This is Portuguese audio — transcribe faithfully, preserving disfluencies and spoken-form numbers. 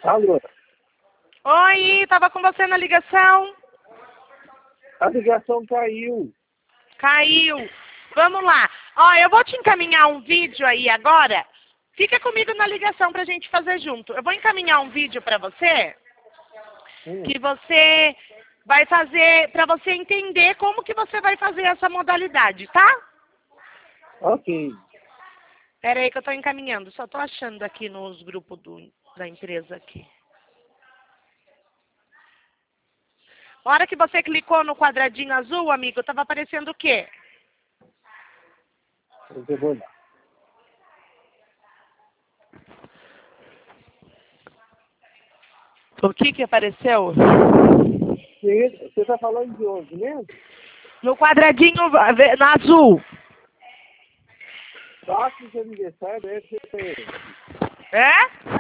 Alô? Oi, tava com você na ligação. A ligação caiu. Caiu. Vamos lá. Ó, eu vou te encaminhar um vídeo aí agora. Fica comigo na ligação pra gente fazer junto. Eu vou encaminhar um vídeo pra você Hum. que você vai fazer, pra você entender como que você vai fazer essa modalidade, tá? Ok. Pera aí que eu tô encaminhando. Só tô achando aqui nos grupos do, da empresa aqui. A hora que você clicou no quadradinho azul, amigo, tava aparecendo o quê? Eu vou lá. O que que apareceu? Você está falando de onde mesmo? No quadradinho ve- no azul. Datas de aniversário, F P S. É?